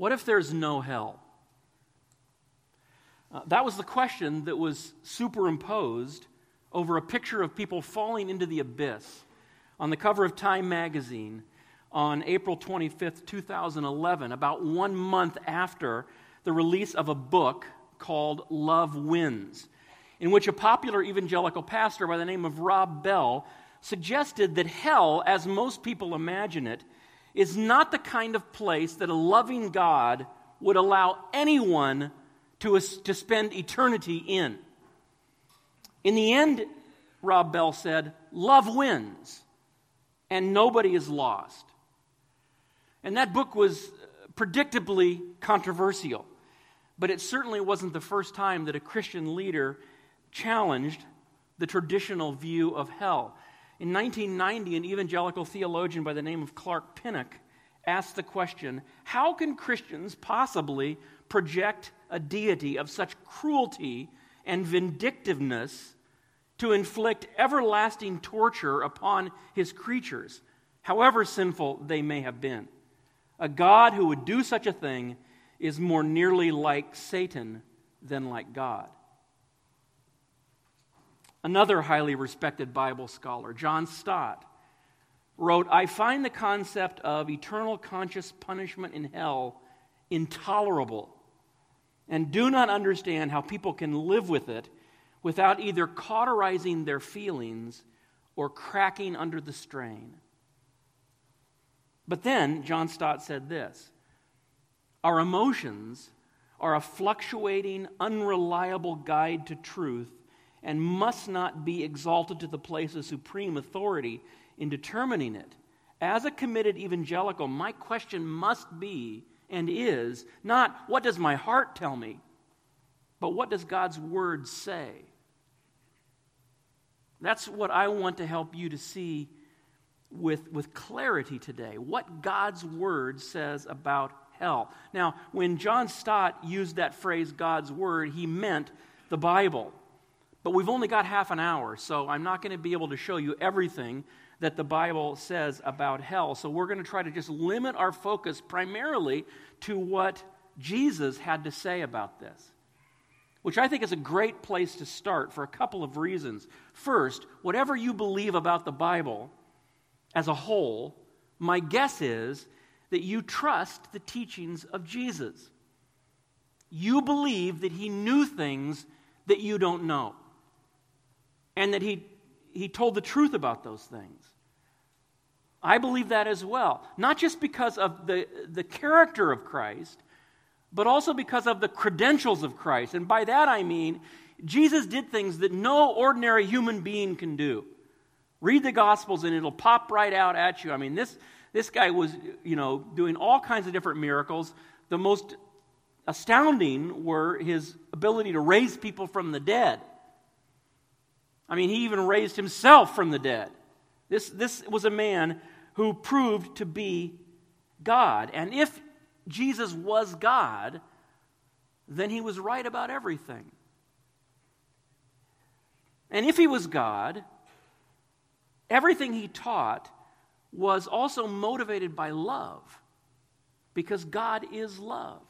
What if there's no hell? That was the question that was superimposed over a picture of people falling into the abyss on the cover of Time magazine on April 25th, 2011, about 1 month after the release of a book called Love Wins, in which a popular evangelical pastor by the name of Rob Bell suggested that hell, as most people imagine it, is not the kind of place that a loving God would allow anyone to spend eternity in. In the end, Rob Bell said, love wins, and nobody is lost. And that book was predictably controversial, but it certainly wasn't the first time that a Christian leader challenged the traditional view of hell. In 1990, an evangelical theologian by the name of Clark Pinnock asked the question, how can Christians possibly project a deity of such cruelty and vindictiveness to inflict everlasting torture upon his creatures, however sinful they may have been? A God who would do such a thing is more nearly like Satan than like God. Another highly respected Bible scholar, John Stott, wrote, I find the concept of eternal conscious punishment in hell intolerable and do not understand how people can live with it without either cauterizing their feelings or cracking under the strain. But then, John Stott said this, our emotions are a fluctuating, unreliable guide to truth and must not be exalted to the place of supreme authority in determining it. As a committed evangelical, my question must be and is not, what does my heart tell me, but what does God's Word say? That's what I want to help you to see with clarity today, what God's Word says about hell. Now, when John Stott used that phrase, God's Word, he meant the Bible. But we've only got half an hour, so I'm not going to be able to show you everything that the Bible says about hell. So we're going to try to just limit our focus primarily to what Jesus had to say about this, which I think is a great place to start for a couple of reasons. First, whatever you believe about the Bible as a whole, my guess is that you trust the teachings of Jesus. You believe that he knew things that you don't know, and that he told the truth about those things. I believe that as well, not just because of the character of Christ, but also because of the credentials of Christ. And by that I mean, Jesus did things that no ordinary human being can do. Read the Gospels and it'll pop right out at you. I mean, this guy was, doing all kinds of different miracles. The most astounding were his ability to raise people from the dead. I mean, he even raised himself from the dead. This was a man who proved to be God. And if Jesus was God, then he was right about everything. And if he was God, everything he taught was also motivated by love, because God is love.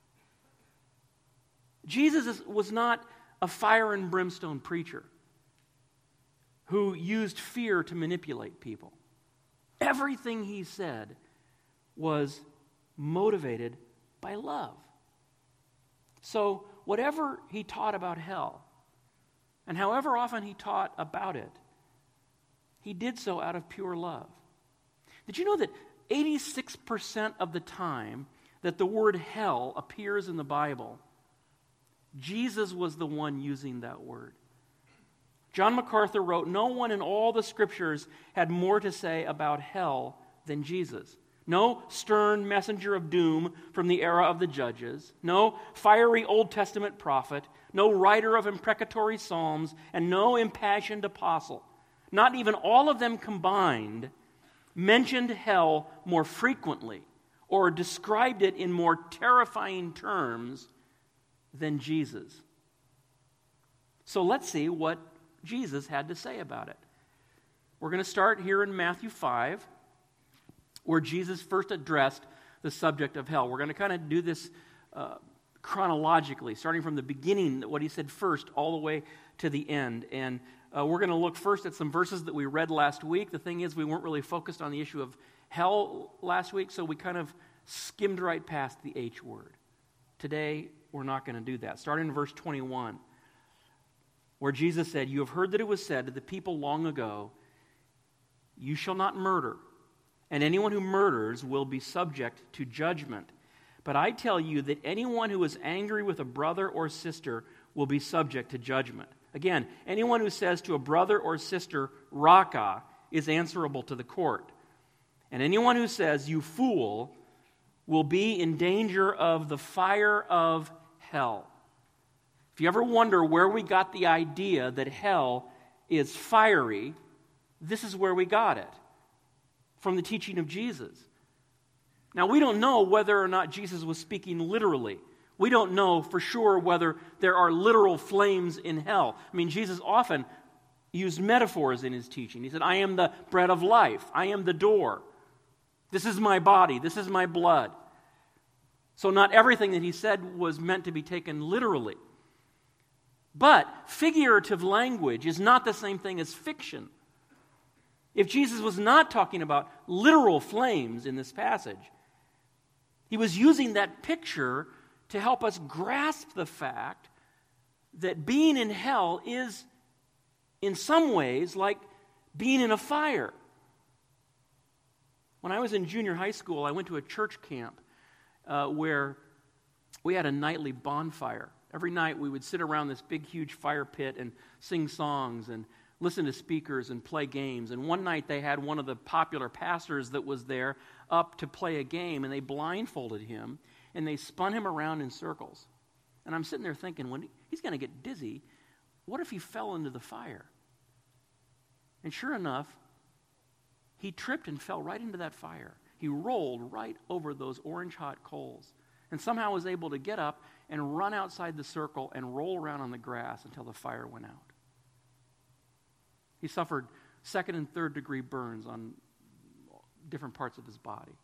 Jesus was not a fire and brimstone preacher who used fear to manipulate people. Everything he said was motivated by love. So whatever he taught about hell, and however often he taught about it, he did so out of pure love. Did you know that 86% of the time that the word hell appears in the Bible, Jesus was the one using that word? John MacArthur wrote, no one in all the scriptures had more to say about hell than Jesus. No stern messenger of doom from the era of the judges, no fiery Old Testament prophet, no writer of imprecatory psalms, and no impassioned apostle, not even all of them combined, mentioned hell more frequently or described it in more terrifying terms than Jesus. So let's see what Jesus had to say about it. We're going to start here in Matthew 5, where Jesus first addressed the subject of hell. We're going to kind of do this chronologically, starting from the beginning, what he said first, all the way to the end. And we're going to look first at some verses that we read last week. The thing is, we weren't really focused on the issue of hell last week, so we kind of skimmed right past the H word. Today, we're not going to do that. Starting in verse 21, where Jesus said, "You have heard that it was said to the people long ago, 'You shall not murder, and anyone who murders will be subject to judgment. But I tell you that anyone who is angry with a brother or sister will be subject to judgment.'" Again, anyone who says to a brother or sister, "Raka," is answerable to the court. "And anyone who says, 'You fool,' will be in danger of the fire of hell." If you ever wonder where we got the idea that hell is fiery, this is where we got it, from the teaching of Jesus. Now, we don't know whether or not Jesus was speaking literally. We don't know for sure whether there are literal flames in hell. I mean, Jesus often used metaphors in his teaching. He said, "I am the bread of life. I am the door. This is my body. This is my blood." So not everything that he said was meant to be taken literally. But figurative language is not the same thing as fiction. If Jesus was not talking about literal flames in this passage, he was using that picture to help us grasp the fact that being in hell is, in some ways, like being in a fire. When I was in junior high school, I went to a church camp where we had a nightly bonfire. Every night we would sit around this big, huge fire pit and sing songs and listen to speakers and play games. And one night they had one of the popular pastors that was there up to play a game, and they blindfolded him, and they spun him around in circles. And I'm sitting there thinking, when he's going to get dizzy, what if he fell into the fire? And sure enough, he tripped and fell right into that fire. He rolled right over those orange-hot coals and somehow was able to get up and run outside the circle and roll around on the grass until the fire went out. He suffered second and third degree burns on different parts of his body.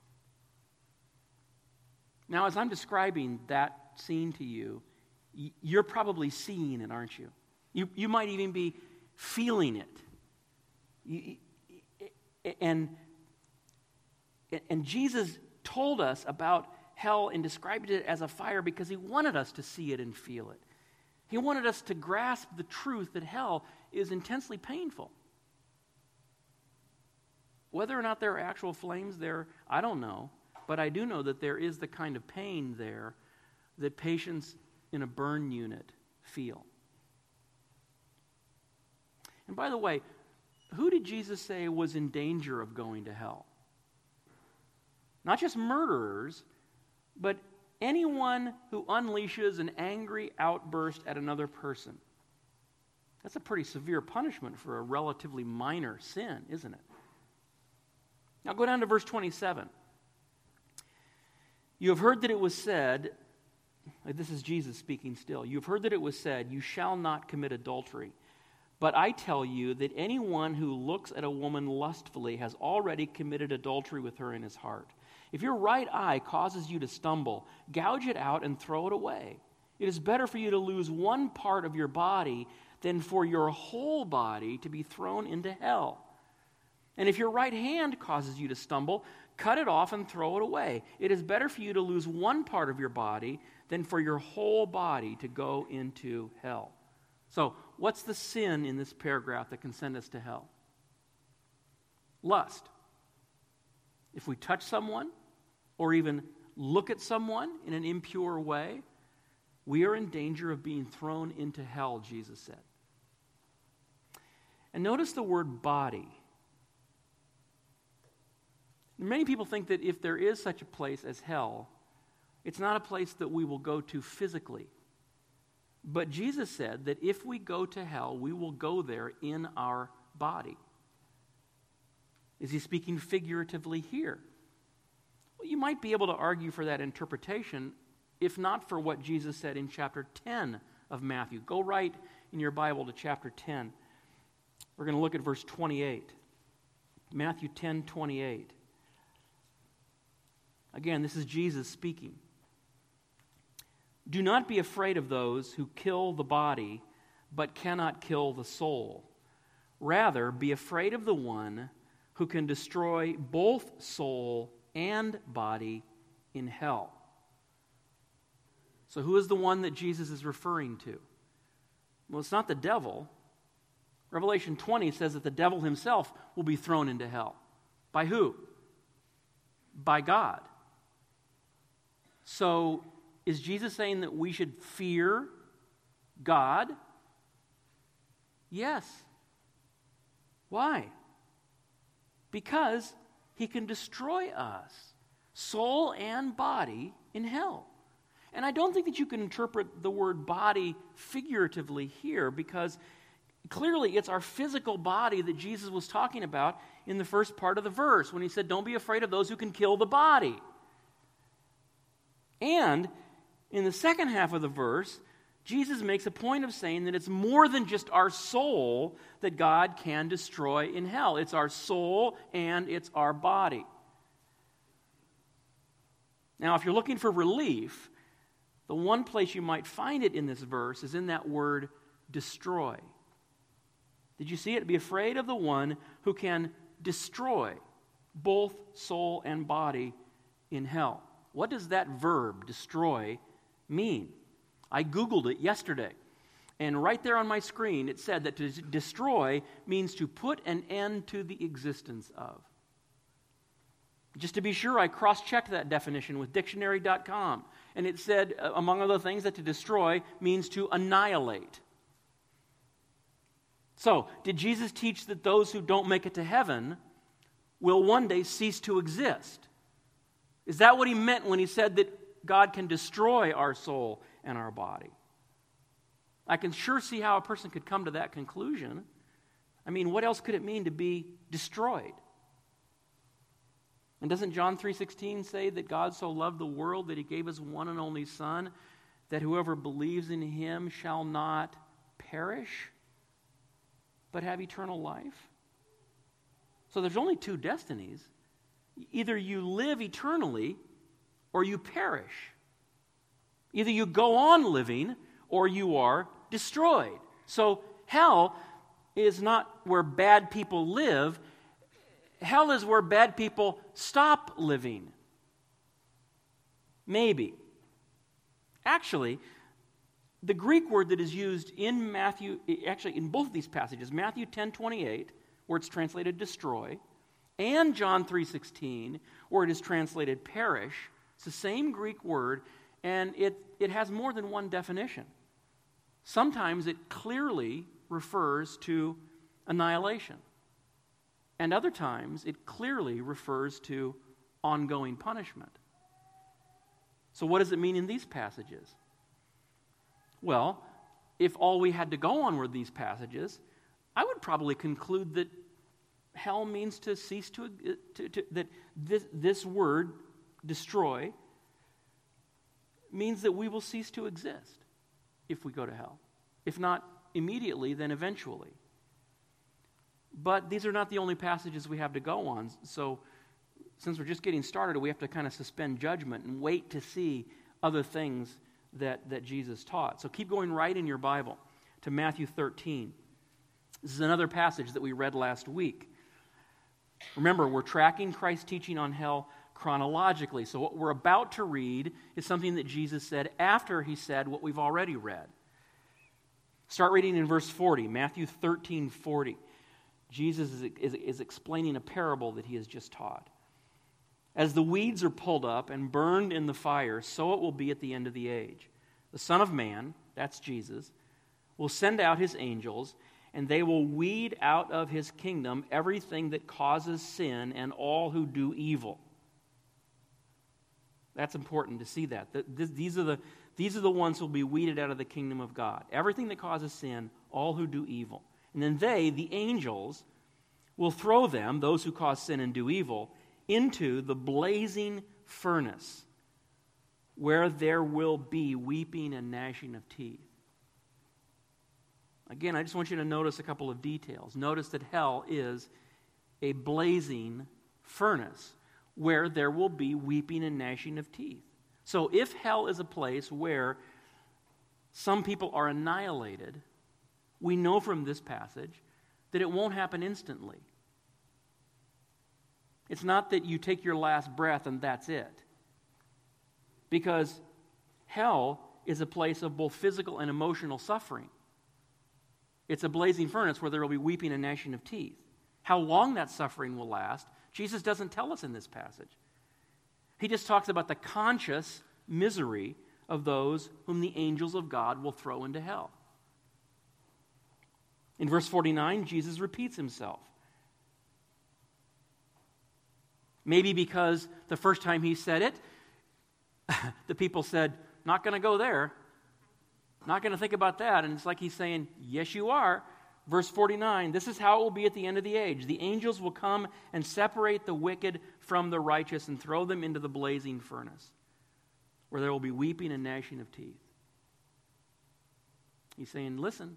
Now, as I'm describing that scene to you, you're probably seeing it, aren't you? You might even be feeling it. And Jesus told us about hell and described it as a fire because he wanted us to see it and feel it. He wanted us to grasp the truth that hell is intensely painful. Whether or not there are actual flames there, I don't know. But I do know that there is the kind of pain there that patients in a burn unit feel. And by the way, who did Jesus say was in danger of going to hell? Not just murderers, but anyone who unleashes an angry outburst at another person. That's a pretty severe punishment for a relatively minor sin, isn't it? Now go down to verse 27. "You have heard that it was said," this is Jesus speaking still, "you have heard that it was said, 'You shall not commit adultery.' But I tell you that anyone who looks at a woman lustfully has already committed adultery with her in his heart. If your right eye causes you to stumble, gouge it out and throw it away. It is better for you to lose one part of your body than for your whole body to be thrown into hell. And if your right hand causes you to stumble, cut it off and throw it away. It is better for you to lose one part of your body than for your whole body to go into hell." So, what's the sin in this paragraph that can send us to hell? Lust. If we touch someone or even look at someone in an impure way, we are in danger of being thrown into hell, Jesus said. And notice the word body. Many people think that if there is such a place as hell, it's not a place that we will go to physically. But Jesus said that if we go to hell, we will go there in our body. Is he speaking figuratively here? Well, you might be able to argue for that interpretation, if not for what Jesus said in chapter 10 of Matthew. Go right in your Bible to chapter 10. We're going to look at verse 28. Matthew 10:28. Again, this is Jesus speaking. Do not be afraid of those who kill the body, but cannot kill the soul. Rather, be afraid of the one who can destroy both soul and body in hell. So who is the one that Jesus is referring to? Well, it's not the devil. Revelation 20 says that the devil himself will be thrown into hell. By who? By God. So, is Jesus saying that we should fear God? Yes. Why? Because he can destroy us, soul and body, in hell. And I don't think that you can interpret the word body figuratively here, because clearly it's our physical body that Jesus was talking about in the first part of the verse when he said, don't be afraid of those who can kill the body. And in the second half of the verse, Jesus makes a point of saying that it's more than just our soul that God can destroy in hell. It's our soul and it's our body. Now, if you're looking for relief, the one place you might find it in this verse is in that word destroy. Did you see it? Be afraid of the one who can destroy both soul and body in hell. What does that verb, destroy, mean? I Googled it yesterday, and right there on my screen it said that to destroy means to put an end to the existence of. Just to be sure, I cross-checked that definition with dictionary.com, and it said, among other things, that to destroy means to annihilate. So, did Jesus teach that those who don't make it to heaven will one day cease to exist? Is that what he meant when he said that God can destroy our soul and our body? I can sure see how a person could come to that conclusion. I mean, what else could it mean to be destroyed? And doesn't John 3:16 say that God so loved the world that he gave his one and only Son, that whoever believes in him shall not perish, but have eternal life? So there's only two destinies. Either you live eternally or you perish. Either you go on living or you are destroyed. So hell is not where bad people live. Hell is where bad people stop living. Maybe. Actually, the Greek word that is used in Matthew, actually in both of these passages, Matthew 10:28, where it's translated destroy, and John 3:16, where it is translated perish, it's the same Greek word, and it has more than one definition. Sometimes it clearly refers to annihilation. And other times, it clearly refers to ongoing punishment. So what does it mean in these passages? Well, if all we had to go on were these passages, I would probably conclude that hell means to cease to that this word, destroy, means that we will cease to exist if we go to hell. If not immediately, then eventually. But these are not the only passages we have to go on. So since we're just getting started, we have to kind of suspend judgment and wait to see other things that Jesus taught. So keep going right in your Bible to Matthew 13. This is another passage that we read last week. Remember, we're tracking Christ's teaching on hell chronologically. So what we're about to read is something that Jesus said after he said what we've already read. Start reading in verse 40, Matthew 13:40. Jesus is explaining a parable that he has just taught. As the weeds are pulled up and burned in the fire, so it will be at the end of the age. The Son of Man, that's Jesus, will send out his angels, and they will weed out of his kingdom everything that causes sin and all who do evil. That's important to see that. These are the ones who will be weeded out of the kingdom of God. Everything that causes sin, all who do evil. And then they, the angels, will throw them, those who cause sin and do evil, into the blazing furnace, where there will be weeping and gnashing of teeth. Again, I just want you to notice a couple of details. Notice that hell is a blazing furnace where there will be weeping and gnashing of teeth. So if hell is a place where some people are annihilated, we know from this passage that it won't happen instantly. It's not that you take your last breath and that's it. Because hell is a place of both physical and emotional suffering. It's a blazing furnace where there will be weeping and gnashing of teeth. How long that suffering will last, Jesus doesn't tell us in this passage. He just talks about the conscious misery of those whom the angels of God will throw into hell. In verse 49, Jesus repeats himself. Maybe because the first time he said it, the people said, not going to go there. Not going to think about that. And it's like he's saying, yes, you are. Verse 49, this is how it will be at the end of the age. The angels will come and separate the wicked from the righteous and throw them into the blazing furnace, where there will be weeping and gnashing of teeth. He's saying, listen.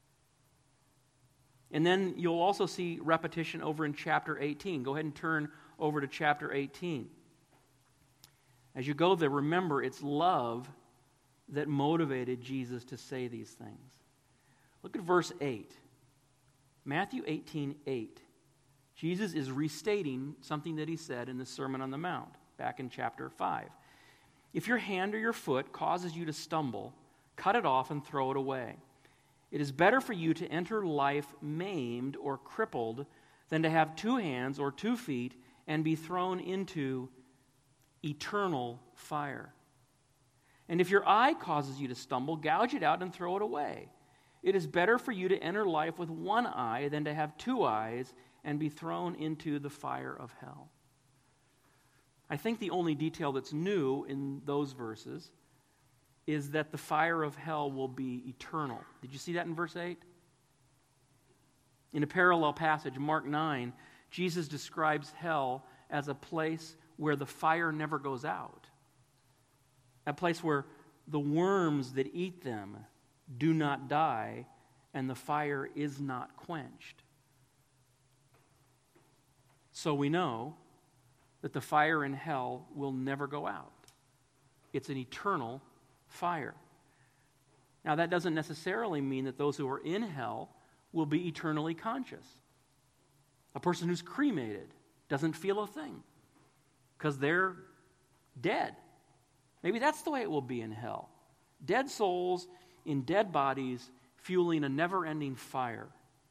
And then you'll also see repetition over in chapter 18. Go ahead and turn over to chapter 18. As you go there, remember it's love that motivated Jesus to say these things. Look at verse 8. Matthew 18:8. Jesus is restating something that he said in the Sermon on the Mount, back in chapter 5. If your hand or your foot causes you to stumble, cut it off and throw it away. It is better for you to enter life maimed or crippled than to have 2 hands or 2 feet and be thrown into eternal fire. And if your eye causes you to stumble, gouge it out and throw it away. It is better for you to enter life with 1 eye than to have 2 eyes and be thrown into the fire of hell. I think the only detail that's new in those verses is that the fire of hell will be eternal. Did you see that in verse 8? In a parallel passage, Mark 9, Jesus describes hell as a place where the fire never goes out. A place where the worms that eat them do not die and the fire is not quenched. So we know that the fire in hell will never go out. It's an eternal fire. Now, that doesn't necessarily mean that those who are in hell will be eternally conscious. A person who's cremated doesn't feel a thing because they're dead. Maybe that's the way it will be in hell. Dead souls in dead bodies fueling a never-ending fire.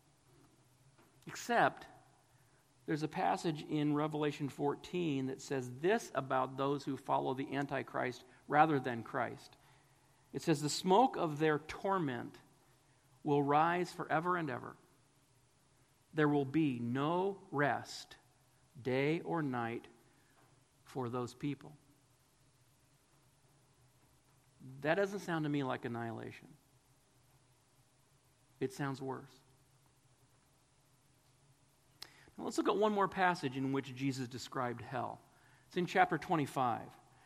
Except there's a passage in Revelation 14 that says this about those who follow the Antichrist rather than Christ. It says, the smoke of their torment will rise forever and ever. There will be no rest, day or night, for those people. That doesn't sound to me like annihilation. It sounds worse. Now let's look at one more passage in which Jesus described hell. It's in chapter 25.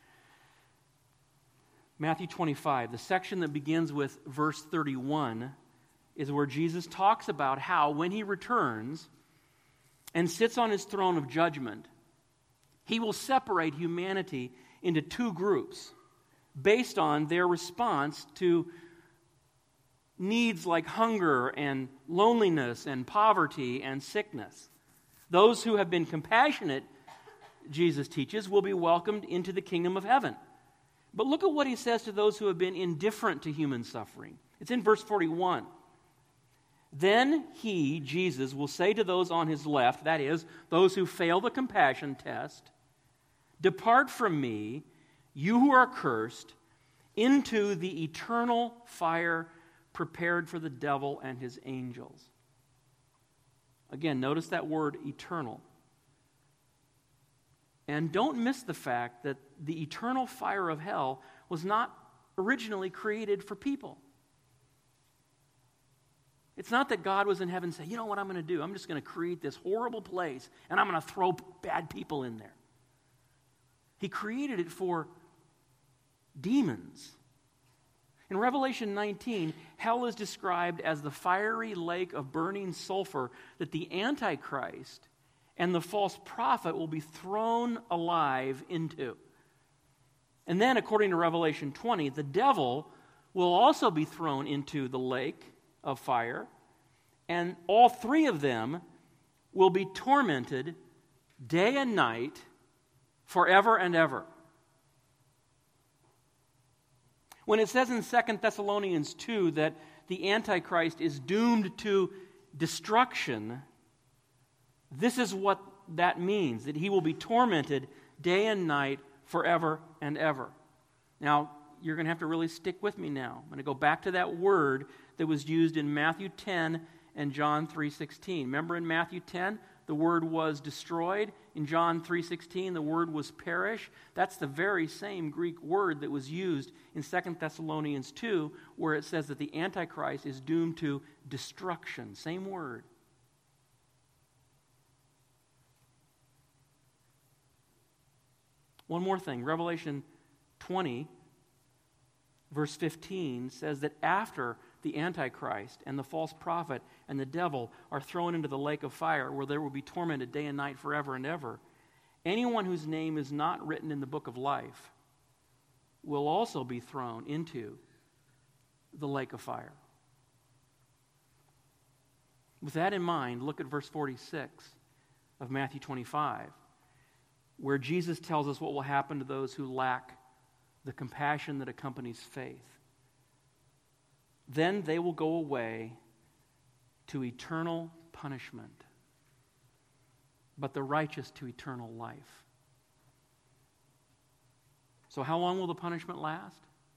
Matthew 25, the section that begins with verse 31 is where Jesus talks about how when he returns and sits on his throne of judgment, he will separate humanity into 2 groups based on their response to needs like hunger and loneliness and poverty and sickness. Those who have been compassionate, Jesus teaches, will be welcomed into the kingdom of heaven. But look at what he says to those who have been indifferent to human suffering. It's in verse 41. Then he, Jesus, will say to those on his left, that is, those who fail the compassion test, depart from me, you who are cursed, into the eternal fire prepared for the devil and his angels. Again, notice that word eternal. And don't miss the fact that the eternal fire of hell was not originally created for people. It's not that God was in heaven saying, you know what I'm going to do? I'm just going to create this horrible place and I'm going to throw bad people in there. He created it for demons. In Revelation 19, hell is described as the fiery lake of burning sulfur that the Antichrist and the false prophet will be thrown alive into. And then, according to Revelation 20, the devil will also be thrown into the lake of fire, and all three of them will be tormented day and night forever and ever. When it says in 2 Thessalonians 2 that the Antichrist is doomed to destruction, this is what that means, that he will be tormented day and night forever and ever. Now, you're going to have to really stick with me now. I'm going to go back to that word that was used in Matthew 10 and John 3:16. Remember in Matthew 10, the word was destroyed. In John 3:16, the word was perish. That's the very same Greek word that was used in 2 Thessalonians 2, where it says that the Antichrist is doomed to destruction. Same word. One more thing. Revelation 20, verse 15, says that after the Antichrist and the false prophet and the devil are thrown into the lake of fire where they will be tormented day and night forever and ever, anyone whose name is not written in the book of life will also be thrown into the lake of fire. With that in mind, look at verse 46 of Matthew 25, where Jesus tells us what will happen to those who lack the compassion that accompanies faith. Then they will go away to eternal punishment, but the righteous to eternal life. So how long will the punishment last?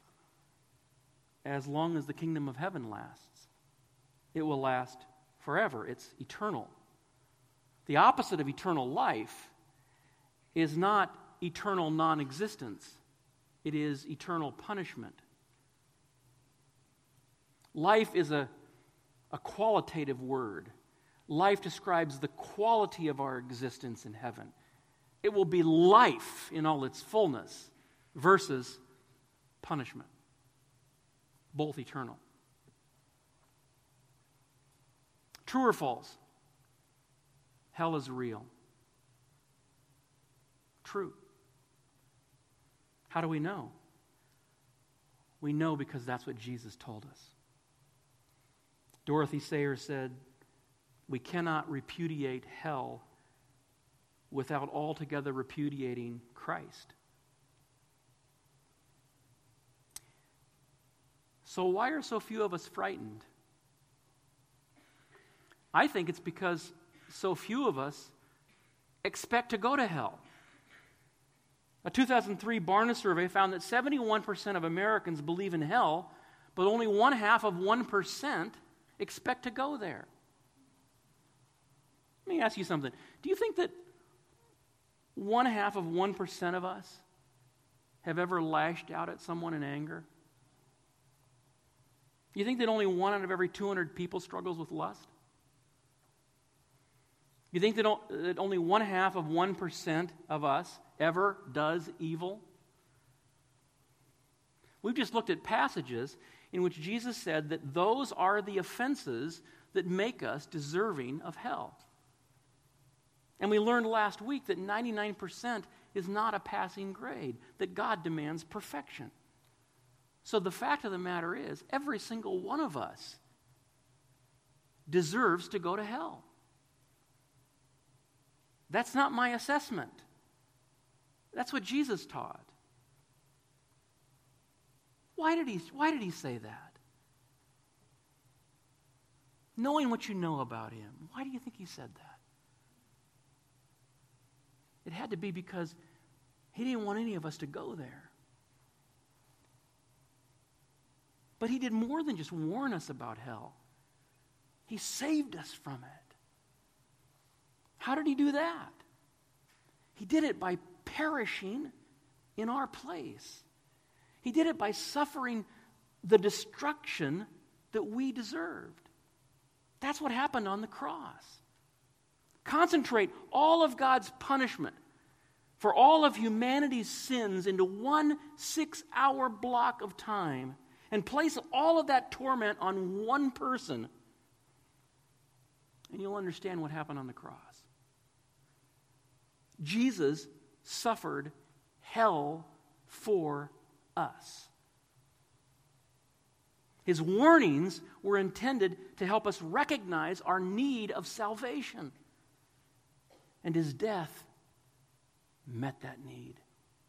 As long as the kingdom of heaven lasts. It will last forever. It's eternal. The opposite of eternal life is not eternal non-existence. It is eternal punishment. Life is a qualitative word. Life describes the quality of our existence in heaven. It will be life in all its fullness versus punishment. Both eternal. True or false? Hell is real. True. How do we know? We know because that's what Jesus told us. Dorothy Sayers said, "We cannot repudiate hell without altogether repudiating Christ." So why are so few of us frightened? I think it's because so few of us expect to go to hell. A 2003 Barna survey found that 71% of Americans believe in hell, but only 0.5% expect to go there. Let me ask you something. Do you think that 0.5% of us have ever lashed out at someone in anger? You think that only 1 out of every 200 people struggles with lust? You think that only 0.5% of us ever does evil? We've just looked at passages in which Jesus said that those are the offenses that make us deserving of hell. And we learned last week that 99% is not a passing grade, that God demands perfection. So the fact of the matter is, every single one of us deserves to go to hell. That's not my assessment. That's what Jesus taught. Why did he say that? Knowing what you know about him, why do you think he said that? It had to be because he didn't want any of us to go there. But he did more than just warn us about hell. He saved us from it. How did he do that? He did it by perishing in our place. He did it by suffering the destruction that we deserved. That's what happened on the cross. Concentrate all of God's punishment for all of humanity's sins into one 6-hour block of time and place all of that torment on one person, and you'll understand what happened on the cross. Jesus suffered hell for us. His warnings were intended to help us recognize our need of salvation. And his death met that need.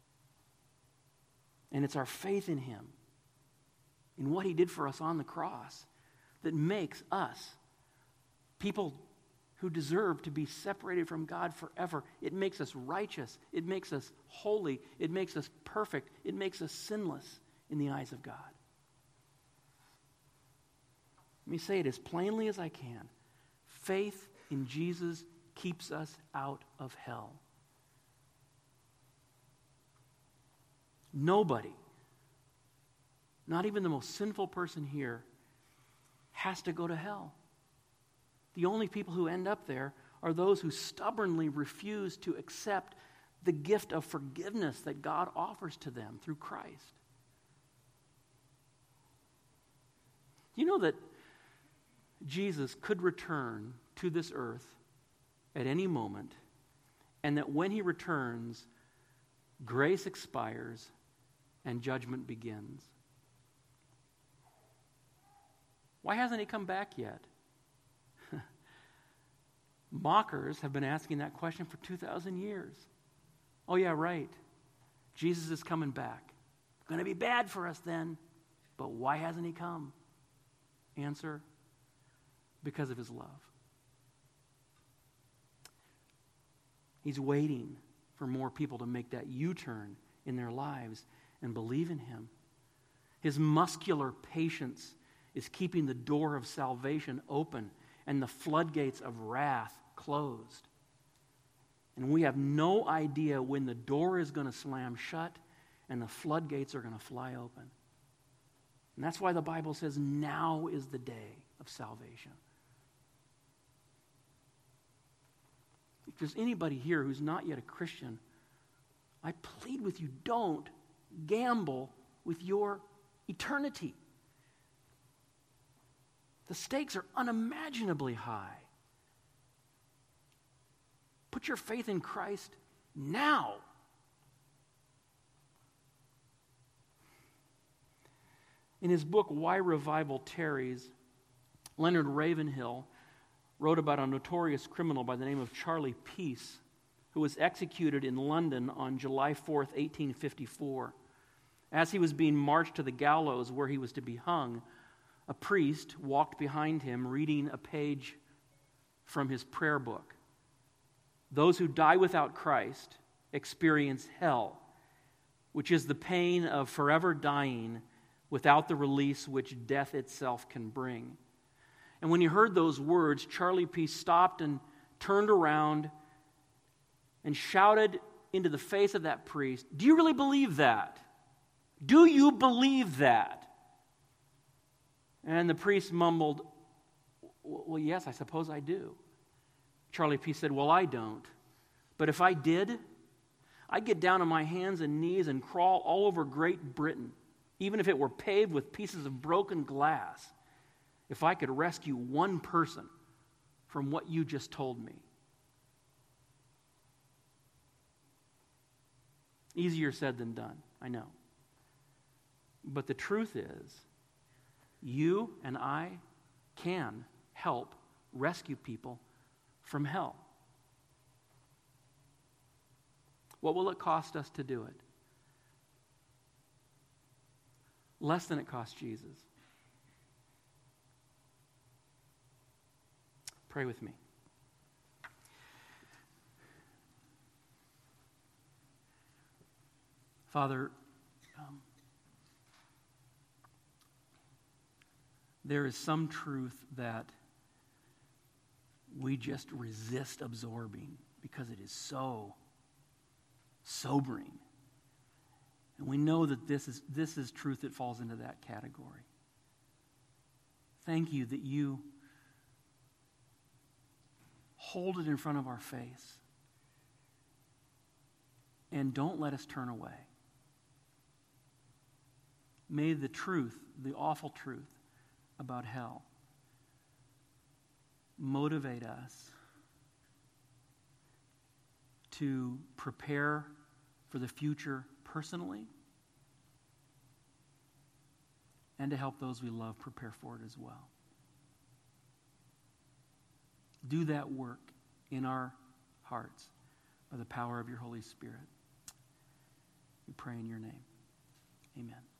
And it's our faith in him, in what he did for us on the cross, that makes us people who deserve to be separated from God forever. It makes us righteous. It makes us holy. It makes us perfect. It makes us sinless in the eyes of God. Let me say it as plainly as I can. Faith in Jesus keeps us out of hell. Nobody, not even the most sinful person here, has to go to hell. The only people who end up there are those who stubbornly refuse to accept the gift of forgiveness that God offers to them through Christ. You know that Jesus could return to this earth at any moment, and that when he returns, grace expires and judgment begins. Why hasn't he come back yet? Mockers have been asking that question for 2,000 years. Oh yeah, right. Jesus is coming back. Going to be bad for us then. But why hasn't he come? Answer, because of his love. He's waiting for more people to make that U-turn in their lives and believe in him. His muscular patience is keeping the door of salvation open and the floodgates of wrath closed. And we have no idea when the door is going to slam shut and the floodgates are going to fly open. And that's why the Bible says now is the day of salvation. If there's anybody here who's not yet a Christian, I plead with you, don't gamble with your eternity. The stakes are unimaginably high. Put your faith in Christ now. In his book, Why Revival Tarries, Leonard Ravenhill wrote about a notorious criminal by the name of Charlie Peace, who was executed in London on July 4th, 1854. As he was being marched to the gallows where he was to be hung, a priest walked behind him reading a page from his prayer book. Those who die without Christ experience hell, which is the pain of forever dying without the release which death itself can bring. And when he heard those words, Charlie Peace stopped and turned around and shouted into the face of that priest, "Do you really believe that? Do you believe that?" And the priest mumbled, "Well, yes, I suppose I do." Charlie Peace said, "Well, I don't. But if I did, I'd get down on my hands and knees and crawl all over Great Britain, even if it were paved with pieces of broken glass, if I could rescue one person from what you just told me." Easier said than done, I know. But the truth is, you and I can help rescue people from hell. What will it cost us to do it? Less than it cost Jesus. Pray with me. Father, there is some truth that we just resist absorbing because it is so sobering. And we know that this is truth that falls into that category. Thank you that you hold it in front of our face and don't let us turn away. May the truth, the awful truth about hell, motivate us to prepare for the future personally and to help those we love prepare for it as well. Do that work in our hearts by the power of your Holy Spirit. We pray in your name. Amen.